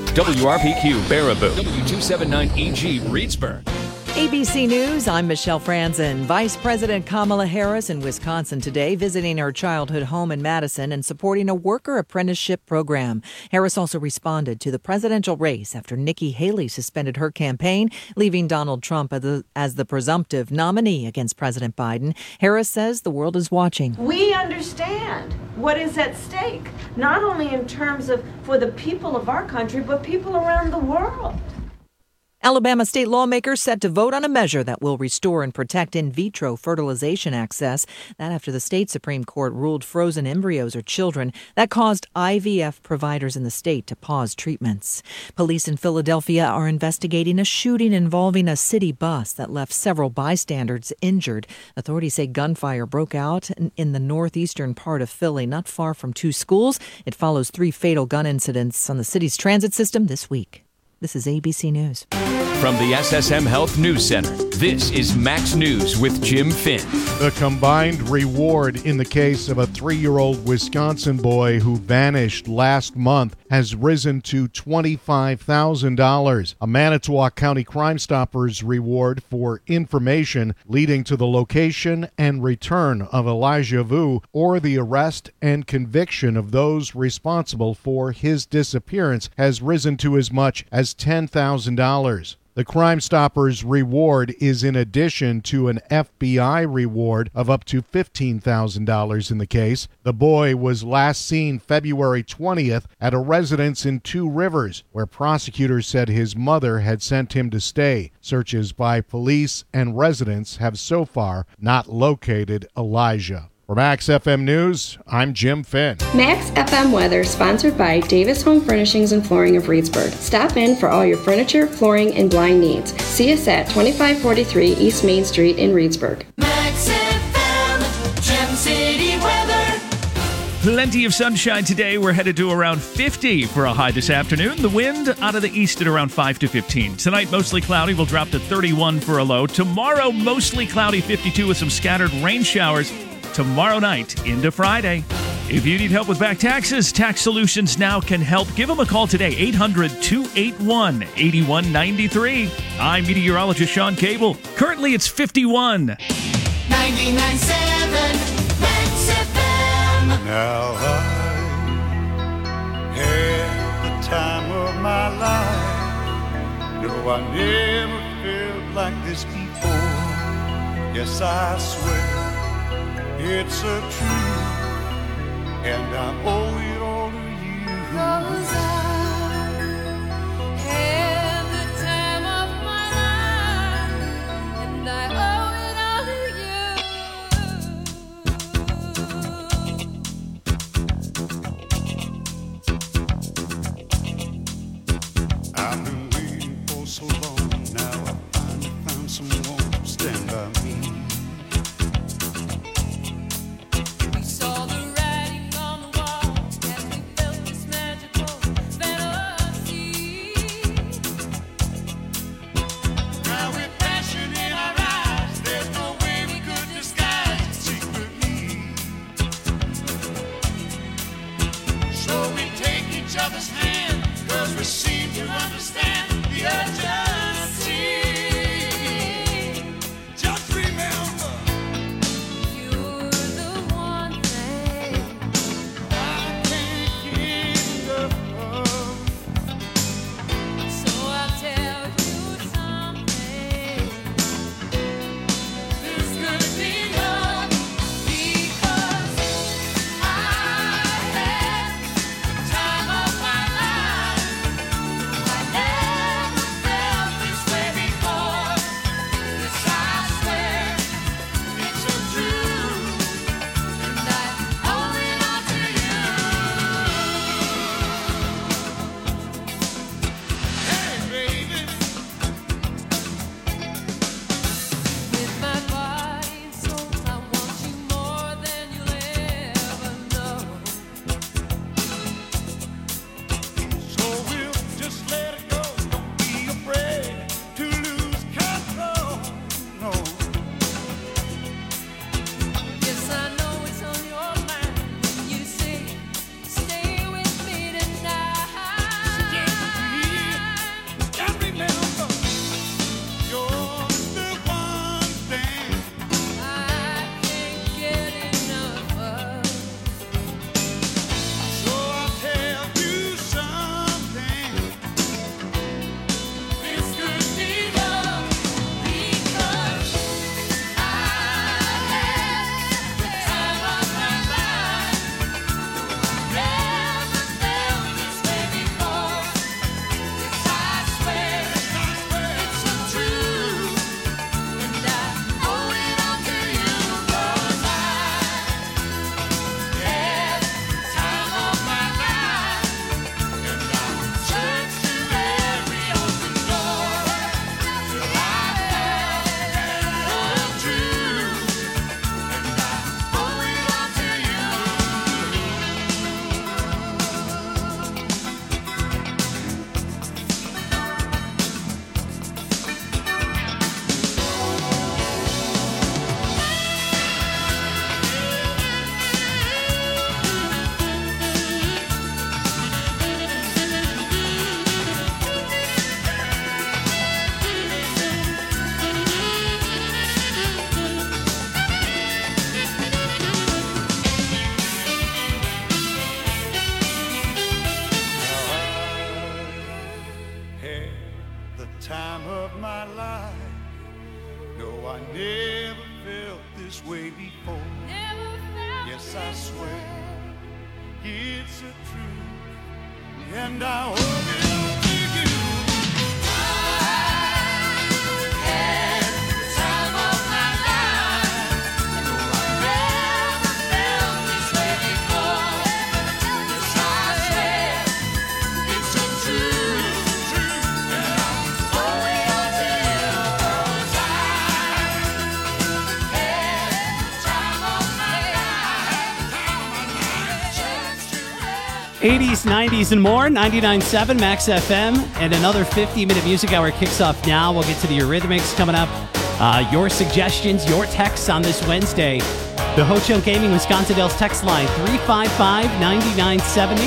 WRPQ Baraboo, W279EG Reedsburg. ABC News, I'm Michelle Franzen. Vice President Kamala Harris in Wisconsin today, visiting her childhood home in Madison and supporting a worker apprenticeship program. Harris also responded to the presidential race after Nikki Haley suspended her campaign, leaving Donald Trump as the presumptive nominee against President Biden. Harris says the world is watching. We understand what is at stake, not only in terms of for the people of our country, but people around the world. Alabama state lawmakers set to vote on a measure that will restore and protect in vitro fertilization access. That after the state Supreme Court ruled frozen embryos are children. That caused IVF providers in the state to pause treatments. Police in Philadelphia are investigating a shooting involving a city bus that left several bystanders injured. Authorities say gunfire broke out in the northeastern part of Philly, not far from two schools. It follows 3 fatal gun incidents on the city's transit system this week. This is ABC News. From the SSM Health News Center, this is Max News with Jim Finn. The combined reward in the case of a 3-year-old Wisconsin boy who vanished last month has risen to $25,000. A Manitowoc County Crime Stoppers reward for information leading to the location and return of Elijah Vu or the arrest and conviction of those responsible for his disappearance has risen to as much as $10,000. The Crime Stoppers reward is in addition to an FBI reward of up to $15,000 in the case. The boy was last seen February 20th at a residence in Two Rivers, where prosecutors said his mother had sent him to stay. Searches by police and residents have so far not located Elijah. For Max FM News, I'm Jim Finn. Max FM weather sponsored by Davis Home Furnishings and Flooring of Reedsburg. Stop in for all your furniture, flooring, and blind needs. See us at 2543 East Main Street in Reedsburg. Max FM, Gem City weather. Plenty of sunshine today. We're headed to around 50 for a high this afternoon. The wind out of the east at around 5 to 15. Tonight, mostly cloudy. We'll drop to 31 for a low. Tomorrow, mostly cloudy, 52 with some scattered rain showers. Tomorrow night into Friday. If you need help with back taxes, Tax Solutions Now can help. Give them a call today, 800-281-8193. I'm meteorologist Sean Cable. Currently, it's 51. 99.7 Max FM. Now I had the time of my life. No, I never felt like this before. Yes, I swear it's a truth, and I owe it all to you. 'Cause I had the time of my life, and I owe it all to you. I've been waiting for so long, now I finally found someone to stand by me. We seem to understand the urgency. Just remember, you're the one thing I can't get enough of. So I'll tell you something. This could be love because I had the time of my life. I never time of my life. No, I never felt this way before. Yes, I swear it's a truth, and I owe it all to you. I had the time of my life. No, I never felt this way before. Yes, I swear it's a truth, and I owe it all to you. 'Cause I had the time of my life. 80s, 90s, and more. 99.7 Max FM. And another 50-minute music hour kicks off now. We'll get to the Eurythmics coming up. Your suggestions, your texts on this Wednesday. The Ho Chunk Gaming Wisconsin Dells text line 355-9970.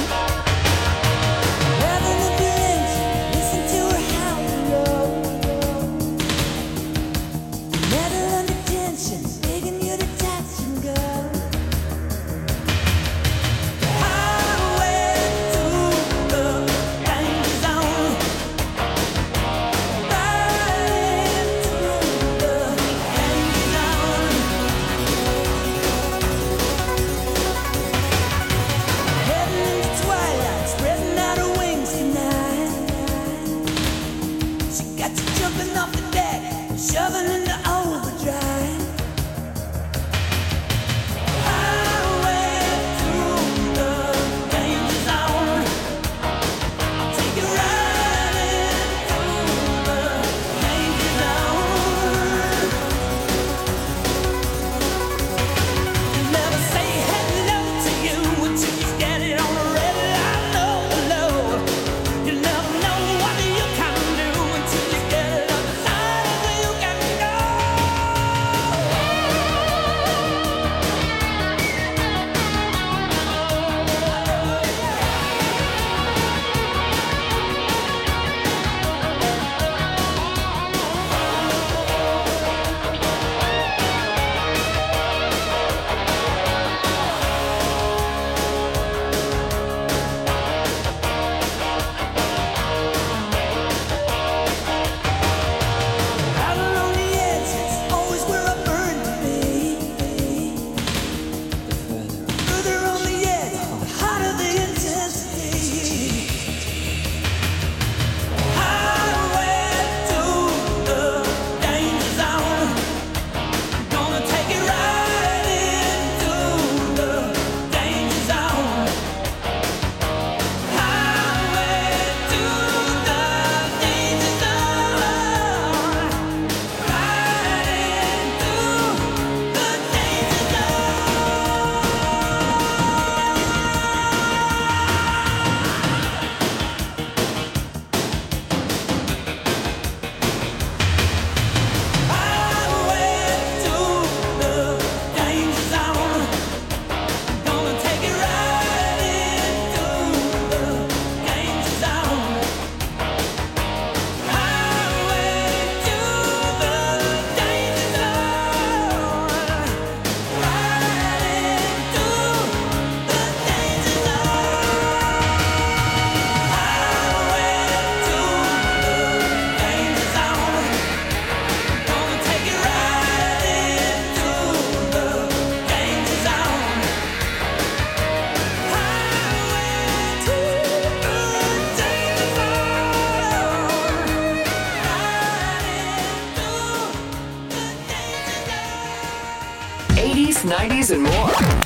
'80s, '90s, and more.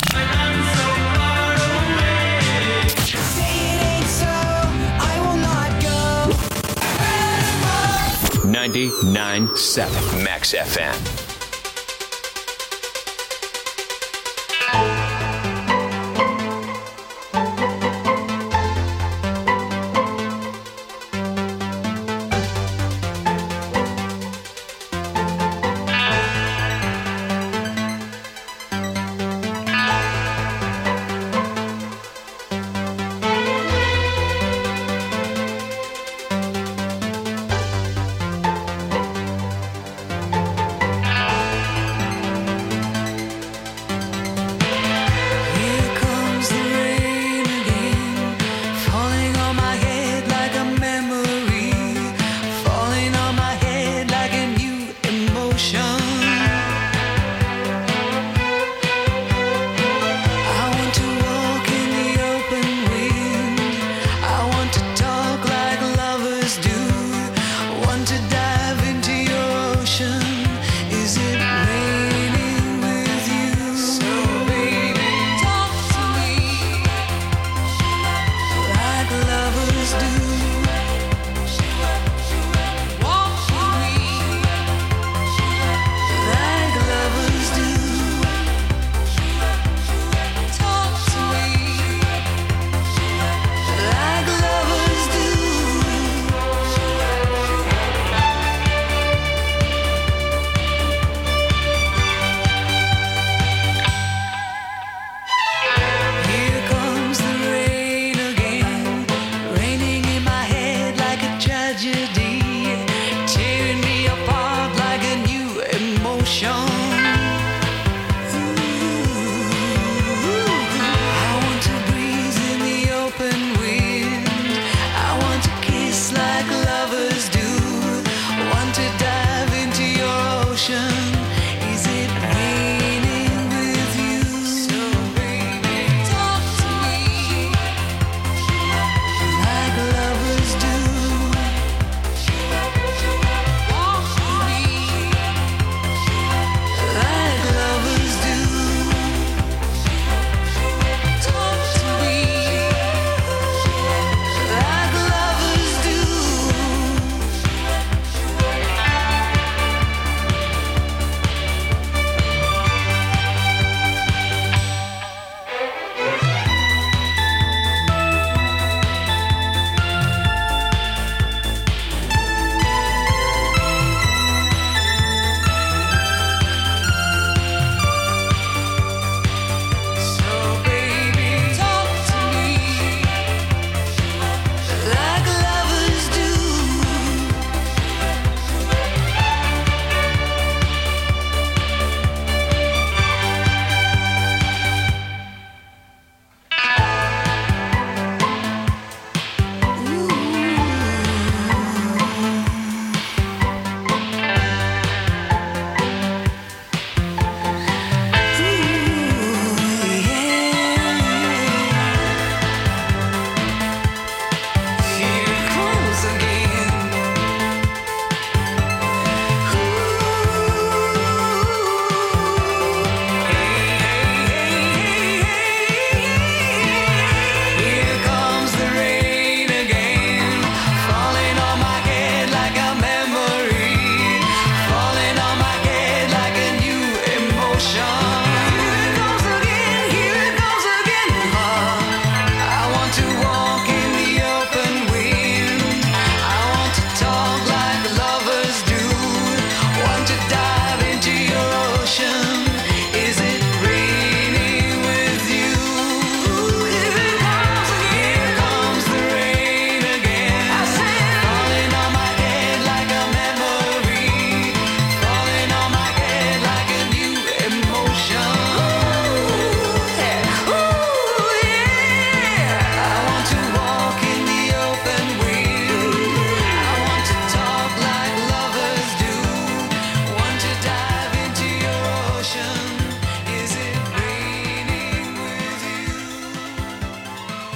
99.7 Max FM.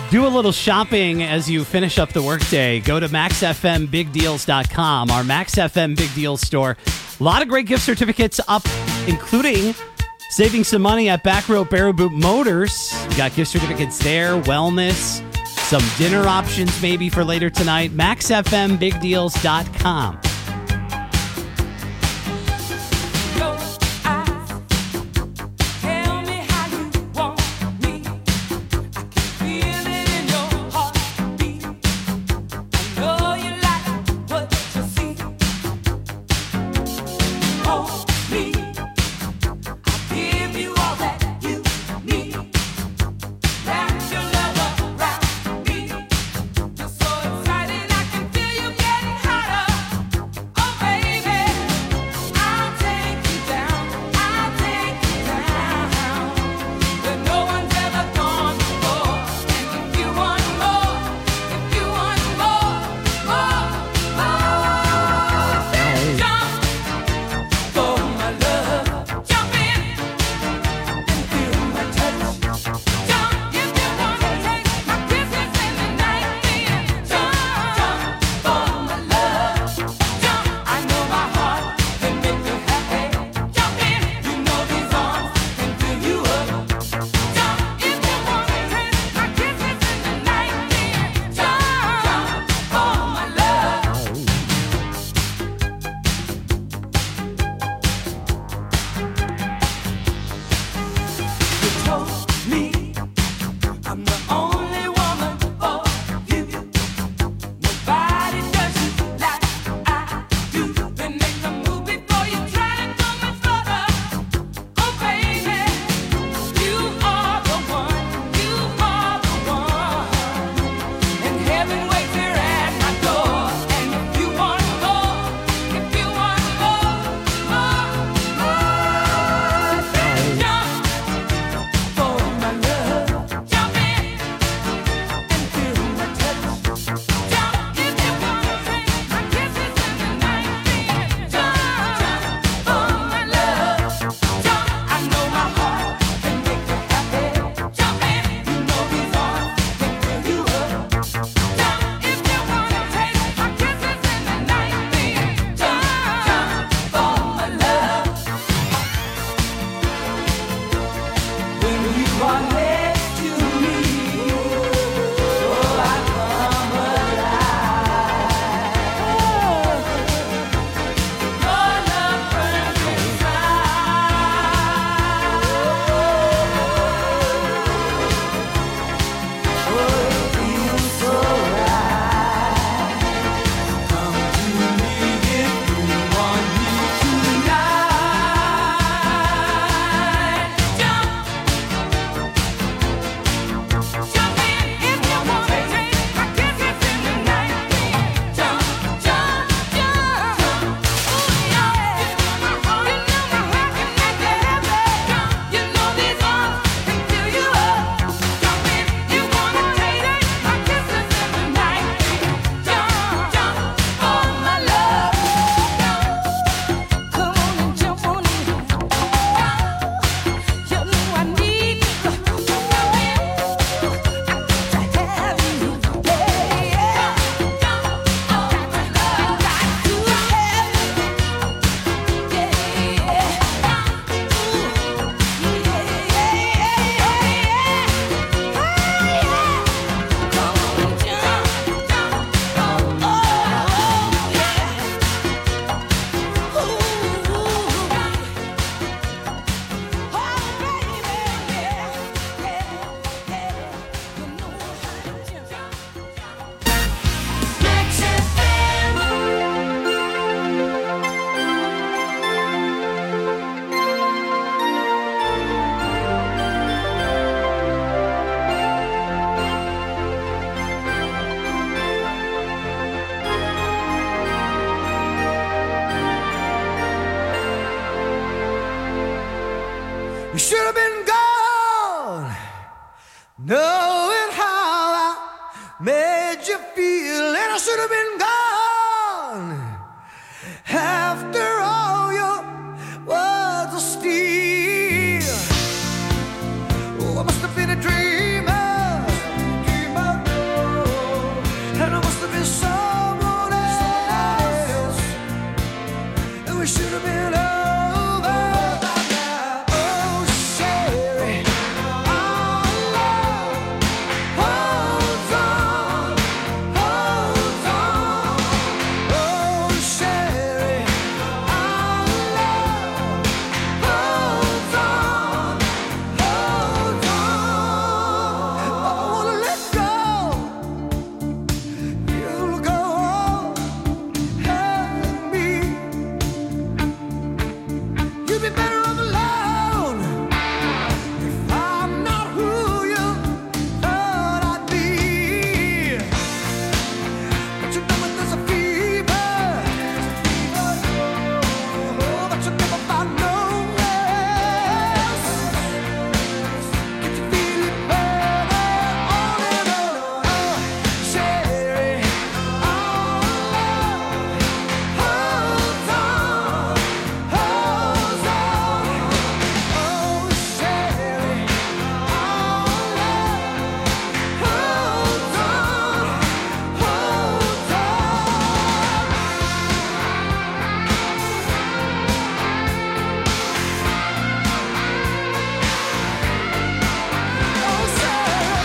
Do a little shopping as you finish up the workday. Go to maxfmbigdeals.com, our Max FM Big Deals store. A lot of great gift certificates up, including saving some money at Back Row Baraboo Motors. We got gift certificates there, wellness, some dinner options maybe for later tonight. maxfmbigdeals.com. knowing how I made you feel, and I should have been gone. After all your words of steel, oh, I must have been a dreamer, dreamer. must have been someone else, and we should have been over by now. Oh, Sherry, our love holds on, holds on. Oh, Sherry, our love holds on, holds on. I wanna let go. You'll go on, help me. You'd be better off alone if I'm not who you thought I'd be. But you know when there's a fever, oh, but you never find no rest. Can you feel it burning on and on? Oh, Sherry, our love holds on, holds on. Oh, Sherry, our love holds on, holds on. Oh, Sherry.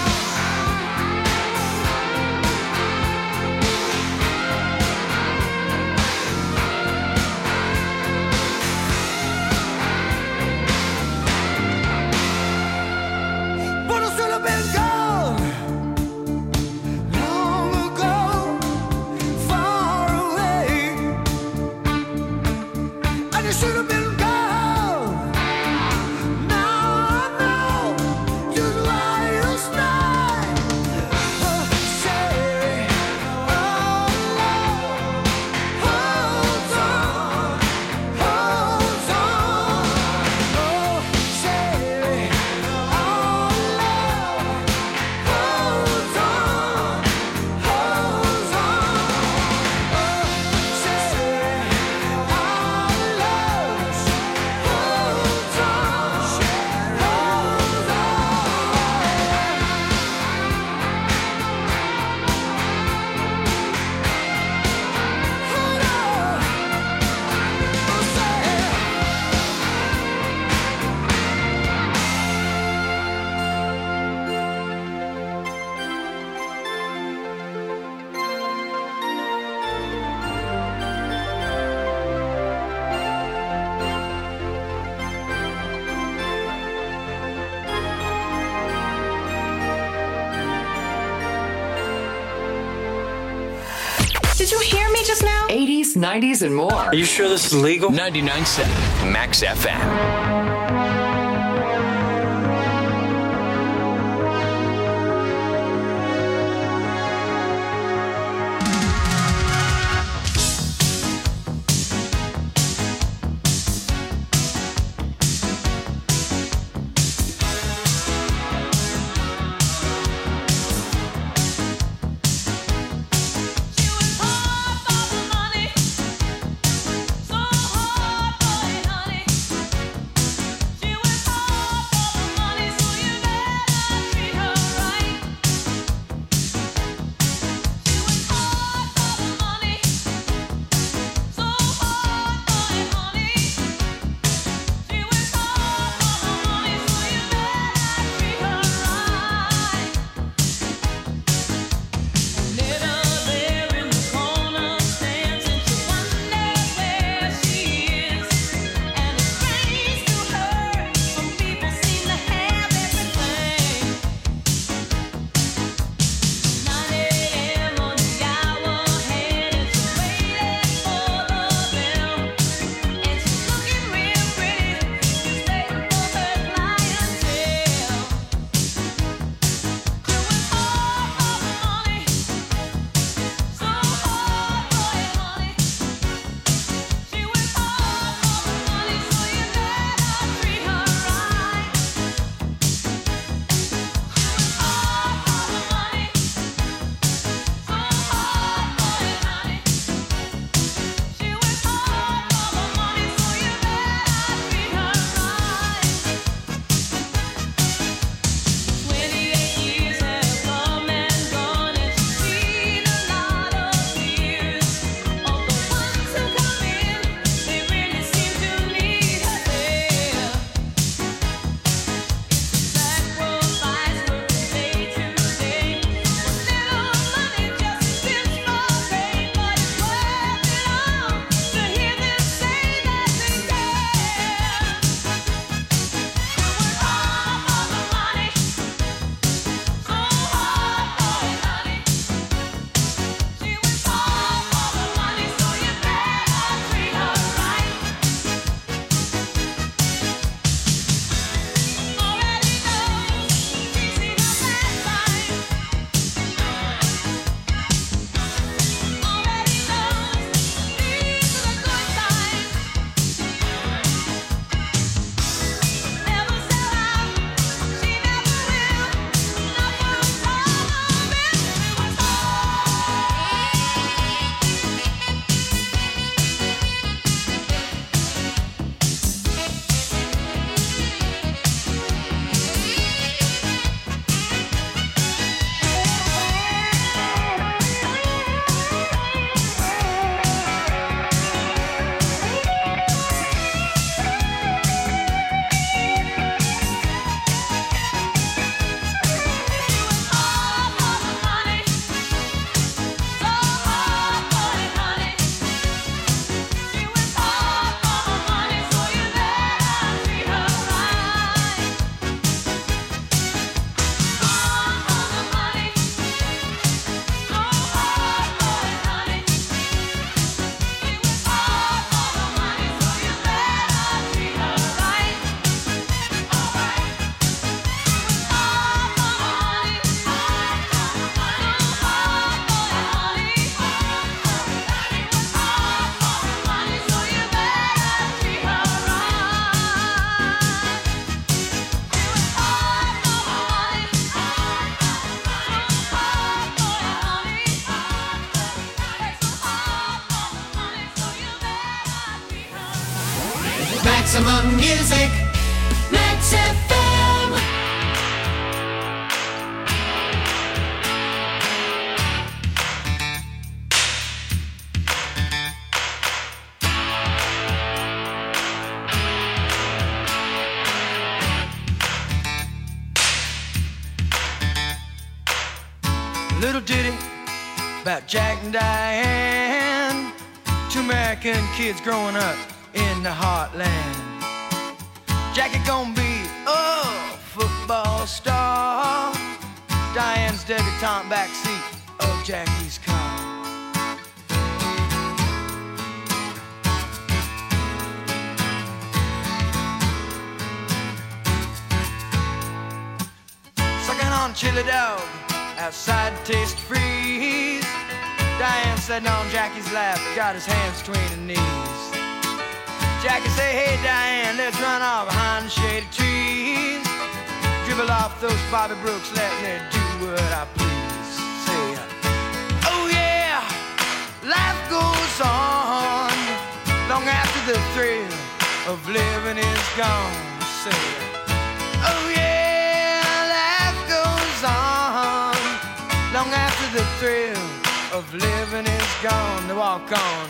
But I should have been gone long ago, far away. And you should have been gone. Now I know just why you stay. Oh, Sherry, our love holds on, holds on. Oh, Sherry, our love holds on, holds on. Oh, Sherry, our love holds on, holds Did you hear me just now? 80s, 90s, and more. Are you sure this is legal? 99.7 Max FM. She Maximum Music, Max FM. Little ditty about Jack and Diane, two American kids growing up in the heartland. Jackie gonna be a football star, Diane's debutante backseat of Jackie's car. Sucking on chili dog outside Taste Freeze, Diane sitting on Jackie's lap, got his hands between her knees. Jackie say, hey Diane, let's run off behind the shady trees. Dribble off those Bobby Brooks, let me do what I please. Say, oh yeah, life goes on long after the thrill of living is gone. Say, oh yeah, life goes on long after the thrill of living is gone. To walk on.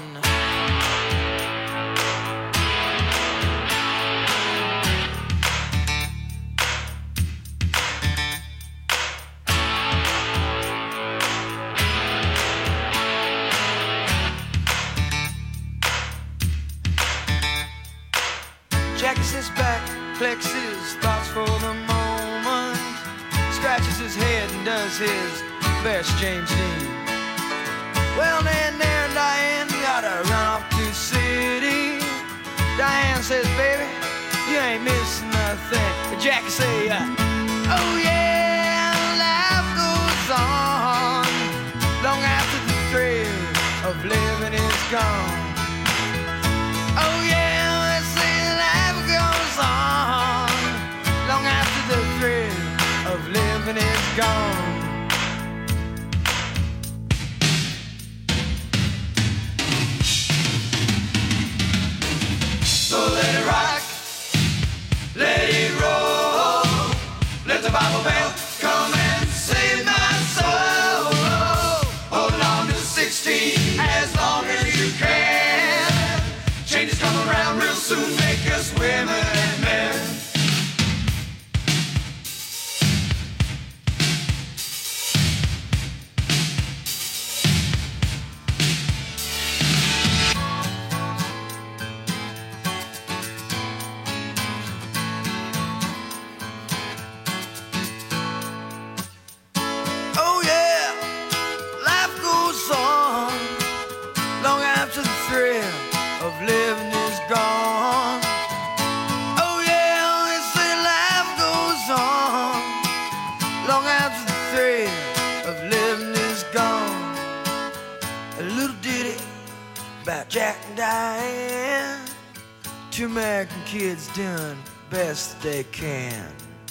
Jackie sits back, collects his thoughts for the moment, scratches his head and does his best James Dean. Well, then there, Diane, gotta run off to the city. Diane says, baby, you ain't missing nothing. But Jackie say, oh yeah, life goes on long after the thrill of living is gone. Oh yeah, let's say life goes on long after the thrill of living is gone. So let it rock, let it roll, let the Bible belt come and save my soul. Hold on to 16 as long as you can. Changes come around real soon, make us women and men. Jack and Diane, two American kids doing best they can.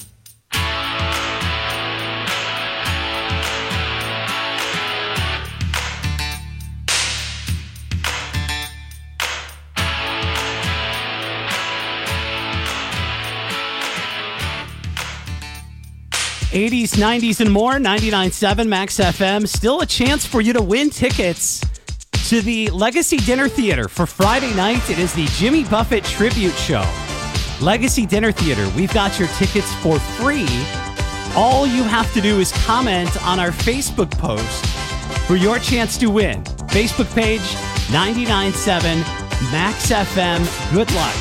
'80s, '90s, and more. 99.7 Max FM. Still a chance for you to win tickets to the Legacy Dinner Theater for Friday night. It is the Jimmy Buffett Tribute Show. Legacy Dinner Theater. We've got your tickets for free. All you have to do is comment on our Facebook post for your chance to win. Facebook page, 99.7 Max FM. Good luck.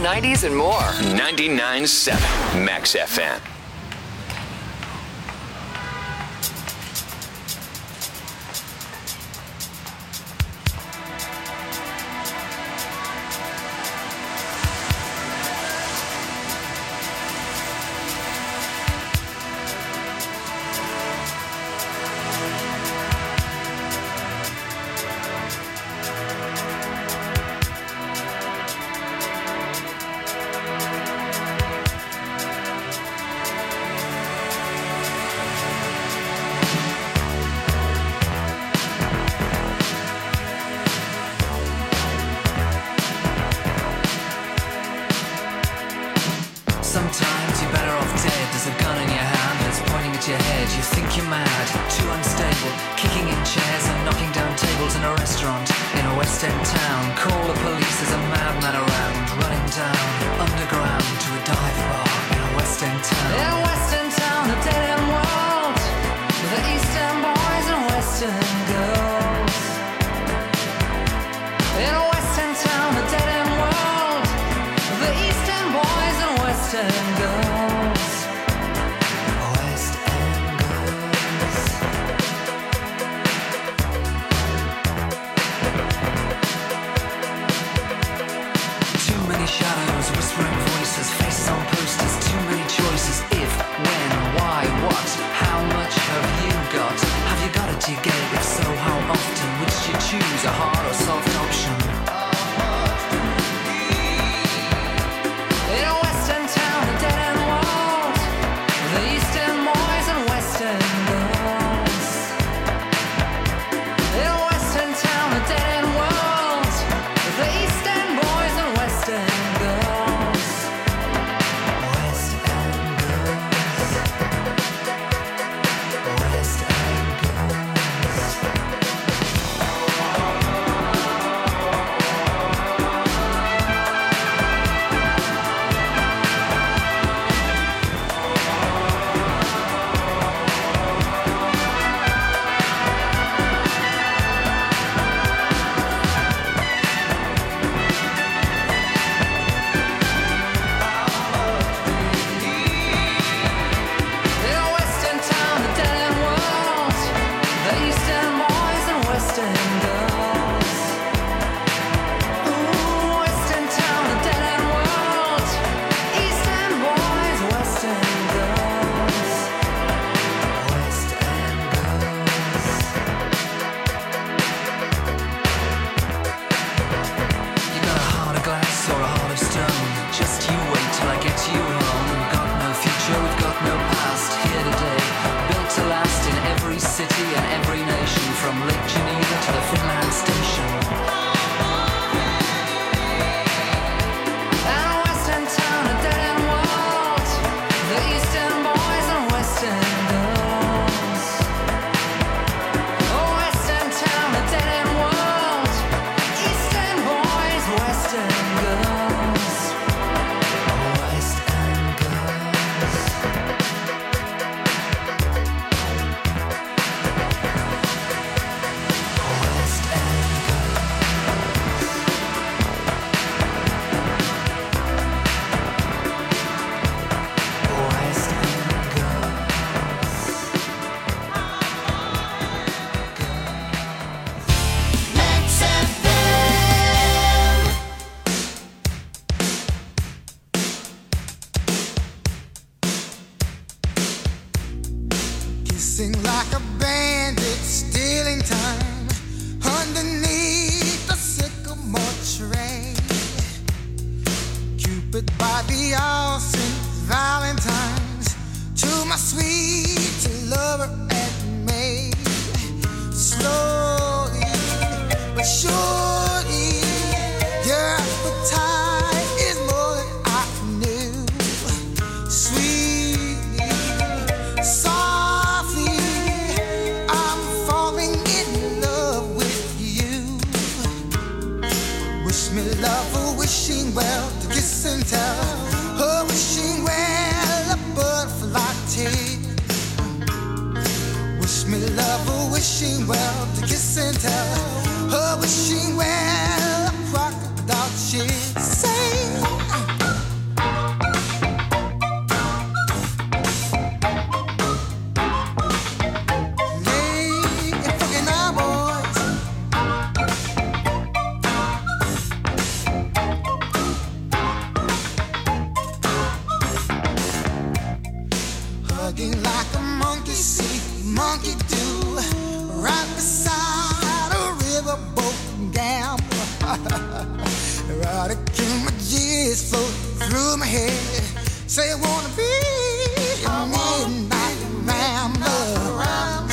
90s, and more. 99.7 Max FM. Sometimes you're better off dead. There's a gun in your hand and it's pointing at your head. You think you're mad, too unstable, kicking in chairs and knocking down tables in a restaurant in a West End town. Call the police, there's a madman around, running down underground to a dive bar in a West End town. In a West End town, a dead end world, with the East End boys and West End girls. In a West End town, a dead end world, with the East End boys and West End girls. West End girls. Too many shadows, whispering voices, faces on posters, too many choices. If, when, why, what, how much have you got? Have you got it, do you get it? If so, how often? Which do you choose, a hard or soft option? In a West End town, a dead end world, the East End boys and West End girls. In a West End town, a dead end world, the East End boys and West End girls. West End girls. West End In a West End town, a dead end world, the East End boys and West End girls. Ooh, West End town, a dead end world, East End boys, West End girls. West End girls. You got a heart of glass or a heart of stone. Just you wait till I get you home. We've got no future, we've got no past. Here today, built to last in every city and every nation, from Lake Geneva to the Finland station. And a West End town, a dead end world, the East End boys and West End girls. Oh, West End town, a dead end world, East End boys, West End girls. West End girls. West End girls. West End girls. Max FM. Kissing like a bandit, stealing time underneath the sycamore tree. Cupid by the all St. Valentine's, to my sweet lover and me. Slowly but surely, your appetite is more than I knew. Sweetly, softly, I'm falling in love with you. Wish me love, a wishing well, to kiss and tell. A wishing well, a butterfly tea. Wish me love, a wishing well, to kiss and tell. A wishing well, a crocodile cheer. Say Erotic images float through my head. Say I wanna be a midnight rambler.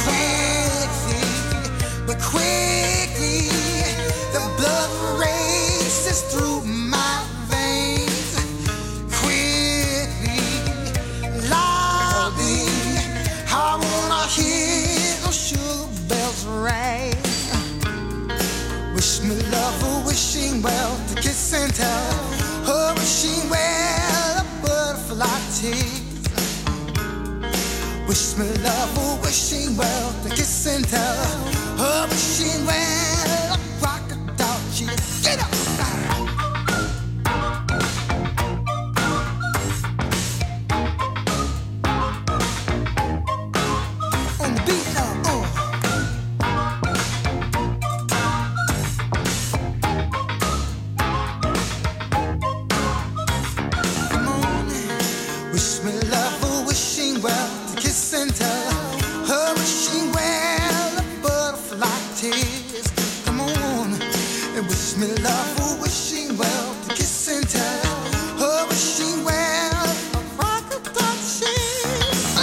Quickly, the blood races through my veins. Quickly, loudly, I wanna hear those sugar bells ring. Wish me love, a wishing well to kiss and tell. A wishing well, a butterfly tease. Wish me love, a wishing well to kiss and tell. A wishing well, a crocodile cheese. Get up! On the beat now, Come on, wish me love, a wishing well to kiss and tell. A wishing well, a butterfly tears. Come on, and wish me love, a wishing well to kiss and tell. A wishing well, a crocodile cheese.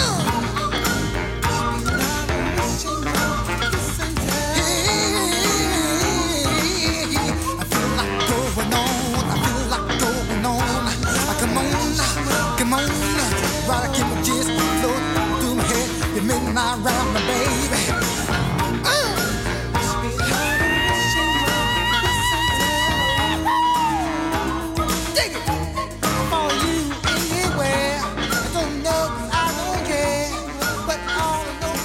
I feel like going on. I feel like going on. Come on, right, keep my just float through my head. You make me not round my baby. Dig it. For you anywhere. I don't know, I don't care. But all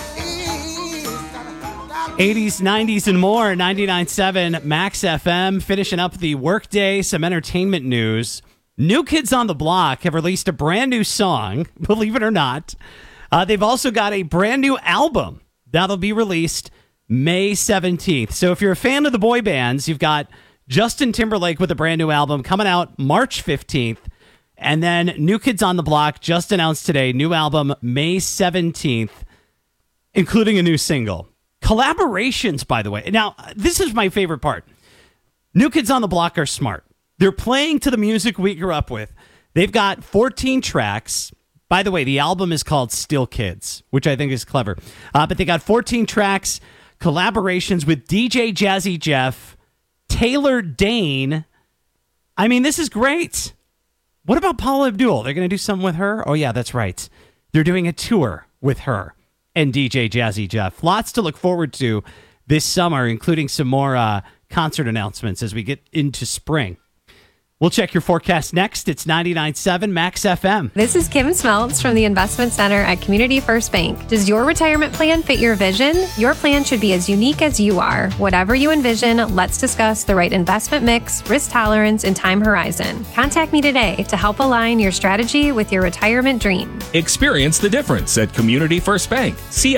I know is 80s, 90s, and more. 99.7 Max FM. Finishing up the workday, some entertainment news. New Kids on the Block have released a brand new song, believe it or not. They've also got a brand new album that'll be released May 17th. So if you're a fan of the boy bands, you've got Justin Timberlake with a brand new album coming out March 15th. And then New Kids on the Block just announced today, new album May 17th, including a new single. Collaborations, by the way. Now, this is my favorite part. New Kids on the Block are smart. They're playing to the music we grew up with. They've got 14 tracks. By the way, the album is called Still Kids, which I think is clever. But they got 14 tracks, collaborations with DJ Jazzy Jeff, Taylor Dane. I mean, this is great. What about Paula Abdul? They're going to do something with her? Oh, yeah, that's right. They're doing a tour with her and DJ Jazzy Jeff. Lots to look forward to this summer, including some more concert announcements as we get into spring. We'll check your forecast next. It's 99.7 Max FM. This is Kim Smeltz from the Investment Center at Community First Bank. Does your retirement plan fit your vision? Your plan should be as unique as you are. Whatever you envision, let's discuss the right investment mix, risk tolerance, and time horizon. Contact me today to help align your strategy with your retirement dream. Experience the difference at Community First Bank.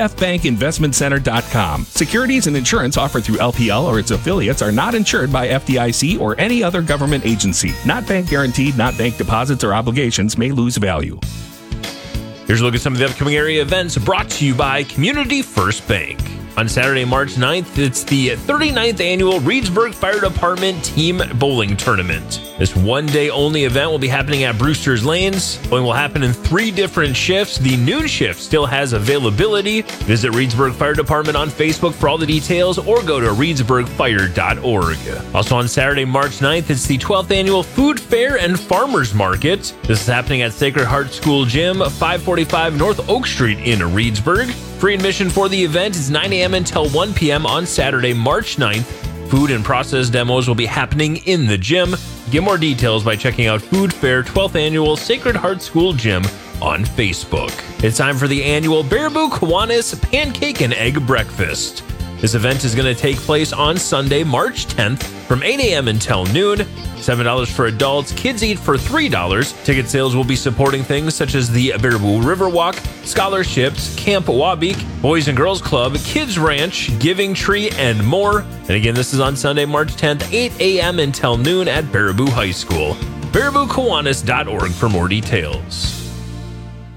CFBankInvestmentCenter.com. Securities and insurance offered through LPL or its affiliates are not insured by FDIC or any other government agency. Not bank guaranteed, not bank deposits or obligations may lose value. Here's a look at some of the upcoming area events brought to you by Community First Bank. On Saturday, March 9th, it's the 39th annual Reedsburg Fire Department Team Bowling Tournament. This one-day only event will be happening at Brewster's Lanes. Bowling will happen in 3 different shifts. The noon shift still has availability. Visit Reedsburg Fire Department on Facebook for all the details or go to reedsburgfire.org. Also on Saturday, March 9th, it's the 12th annual Food Fair and Farmers Market. This is happening at Sacred Heart School Gym, 545 North Oak Street in Reedsburg. Free admission for the event is 9 a.m. until 1 p.m. on Saturday, March 9th. Food and process demos will be happening in the gym. Get more details by checking out Food Fair 12th Annual Sacred Heart School Gym on Facebook. It's time for the annual Baraboo Kiwanis Pancake and Egg Breakfast. This event is going to take place on Sunday, March 10th from 8 a.m. until noon. $7 for adults. Kids eat for $3. Ticket sales will be supporting things such as the Baraboo Riverwalk, scholarships, Camp Wabik, Boys and Girls Club, Kids Ranch, Giving Tree, and more. And again, this is on Sunday, March 10th, 8 a.m. until noon at Baraboo High School. BarabooKiwanis.org for more details.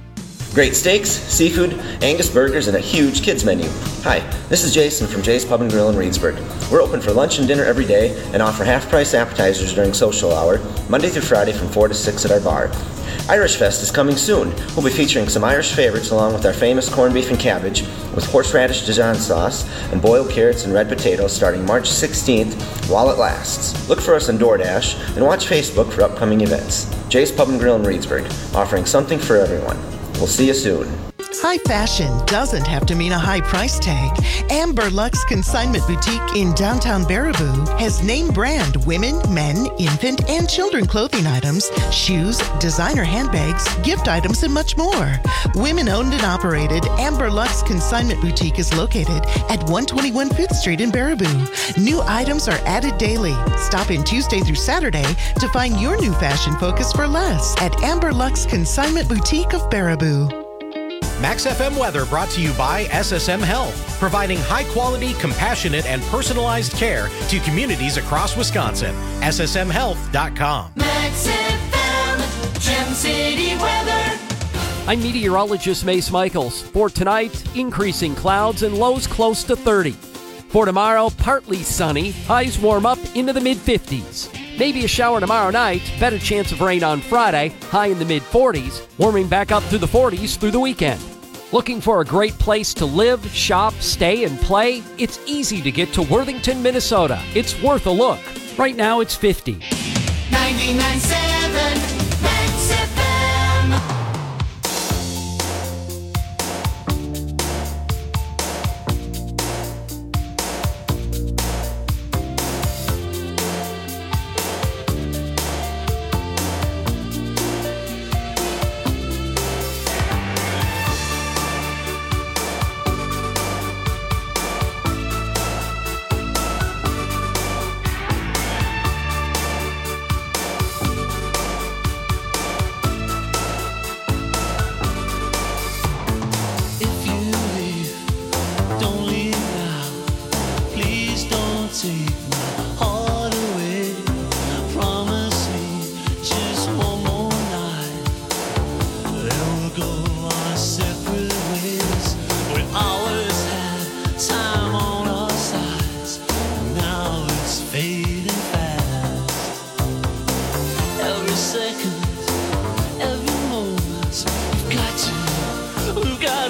Great steaks, seafood, Angus burgers, and a huge kids menu. Hi, this is Jason from Jay's Pub and Grill in Reedsburg. We're open for lunch and dinner every day and offer half-price appetizers during social hour, Monday through Friday from 4 to 6 at our bar. Irish Fest is coming soon. We'll be featuring some Irish favorites along with our famous corned beef and cabbage with horseradish Dijon sauce and boiled carrots and red potatoes starting March 16th while it lasts. Look for us on DoorDash and watch Facebook for upcoming events. Jay's Pub and Grill in Reedsburg, offering something for everyone. We'll see you soon. High fashion doesn't have to mean a high price tag. Amber Lux Consignment Boutique in downtown Baraboo has name brand women, men, infant, and children clothing items, shoes, designer handbags, gift items, and much more. Women owned and operated, Amber Lux Consignment Boutique is located at 121 5th Street in Baraboo. New items are added daily. Stop in Tuesday through Saturday to find your new fashion focus for less at Amber Lux Consignment Boutique of Baraboo. Max FM weather brought to you by SSM Health, providing high-quality, compassionate, and personalized care to communities across Wisconsin. SSMHealth.com. Max FM, Gem City weather. I'm meteorologist Mace Michaels. For tonight, increasing clouds and lows close to 30. For tomorrow, partly sunny, highs warm up into the mid-50s. Maybe a shower tomorrow night, better chance of rain on Friday, high in the mid-40s, warming back up through the 40s through the weekend. Looking for a great place to live, shop, stay, and play? It's easy to get to Worthington, Minnesota. It's worth a look. Right now, it's 50. 99.7 Max FM.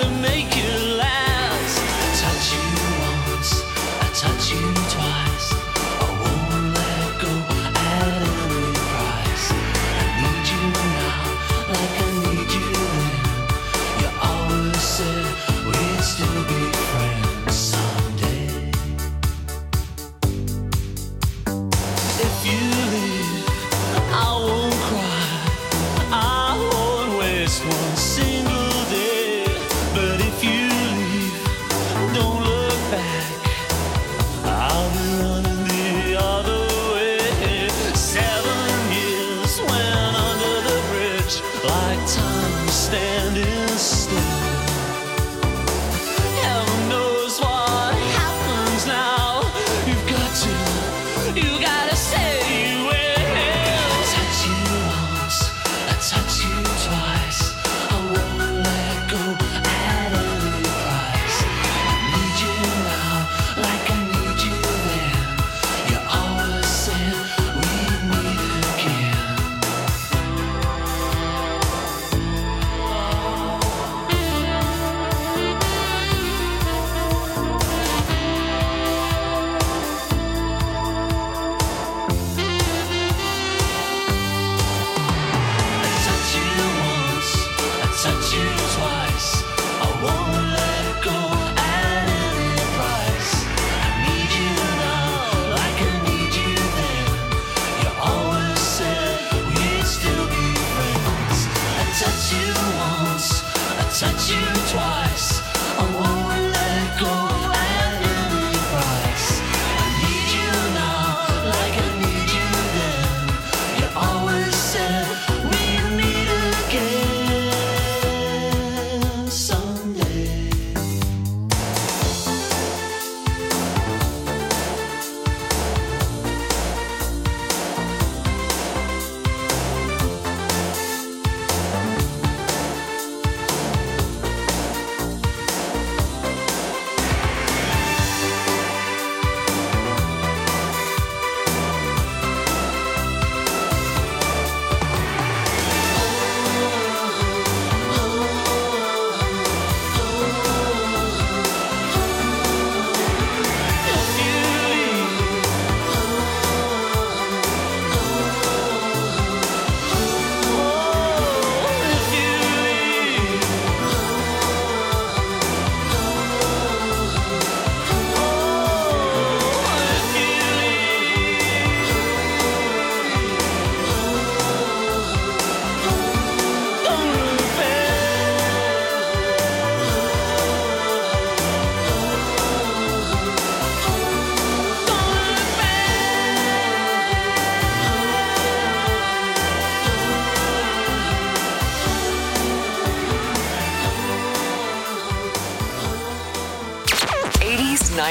Touch you once, I touch you twice.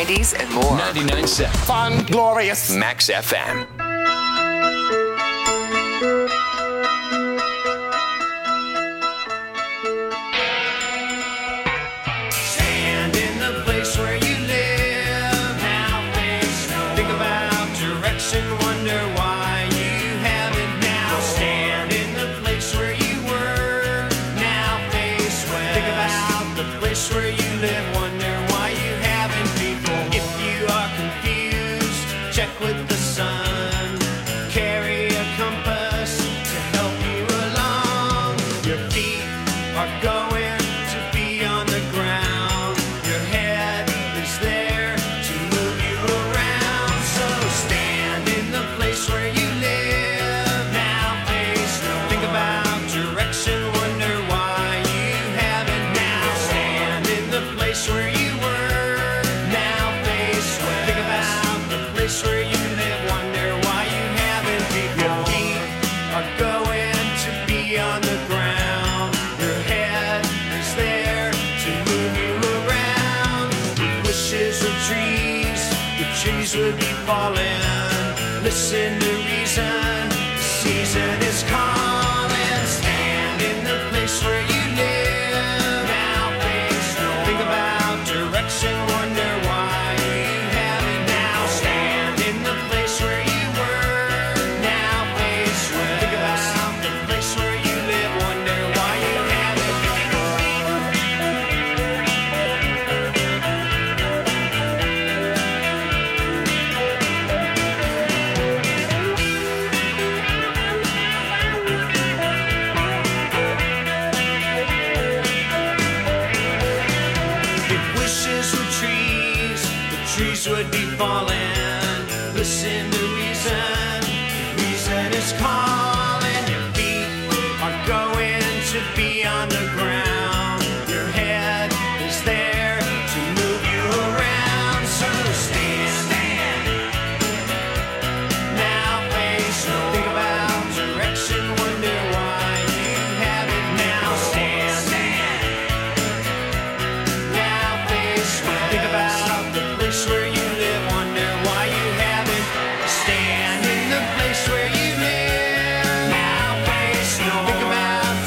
90s, and more. 99.7. Fun, glorious. Max FM. Stand in the place where you live. Now face no. Think about direction. Wonder why you haven't now. Stand in the place where you were. Now face west. Think about the place where you live. Wonder why you haven't people. If you are confused, check with the sun. Carry a compass to help you along. Your feet are going to be on the ground. Your head is there to move you around. So stand in the place where you live. Now face no. Think about direction. Wonder why you haven't now. Stand in the place where you were. Now face west. Think about the place where you live. Wonder why you haven't before. Your feet are going to be on the ground. Your head is there to move you around. With wishes of trees, the trees would be falling. Listen to reason, the season is calling. Stand in the place where you live. Now face no. Think about direction. Wonder why you haven't now. Stand in the place where you were. Now face west. Think about the place where you live. Wonder why you haven't If wishes were trees, the trees would be falling. Listen to reason, reason is calling. Your feet are going to be on the ground. Your head is there to move you around. So stand. Now face no. Think about direction. Wonder why you haven't now. Stand. Now face west. Think about the place where you live. Wonder why you haven't. Stand in the place where you live. Now face no. Think about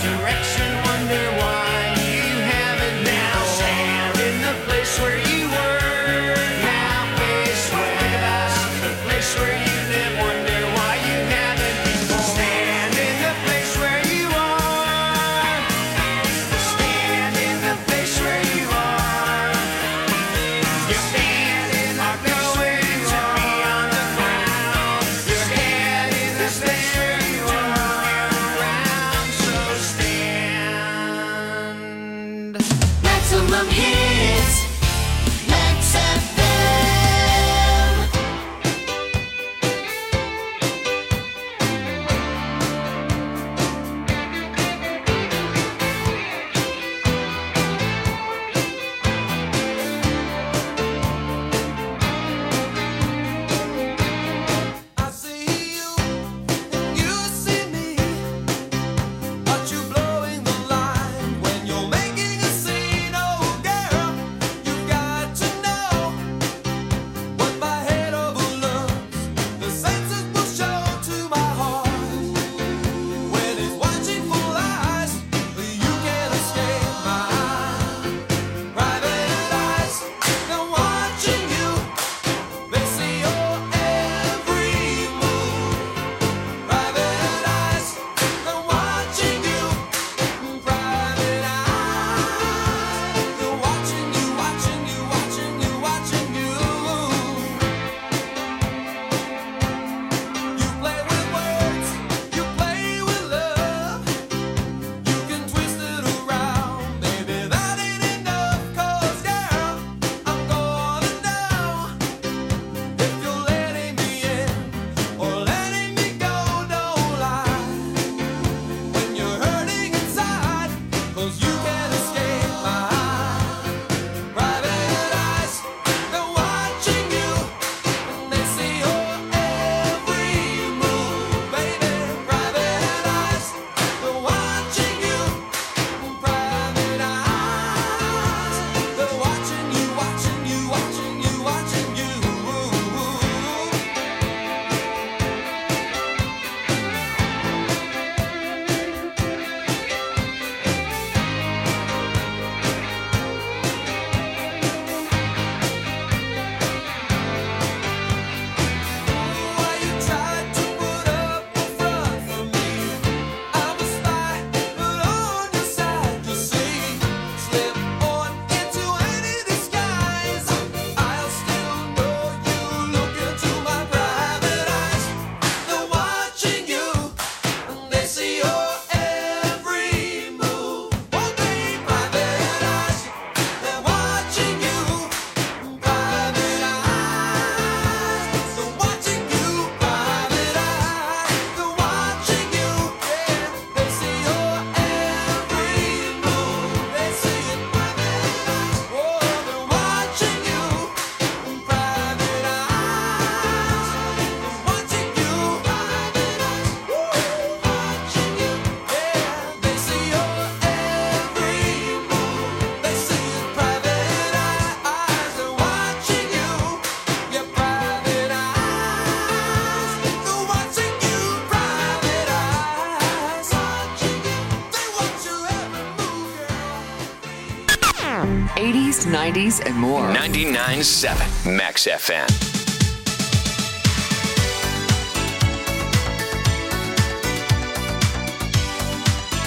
90s, and more. 99.7 Max FM.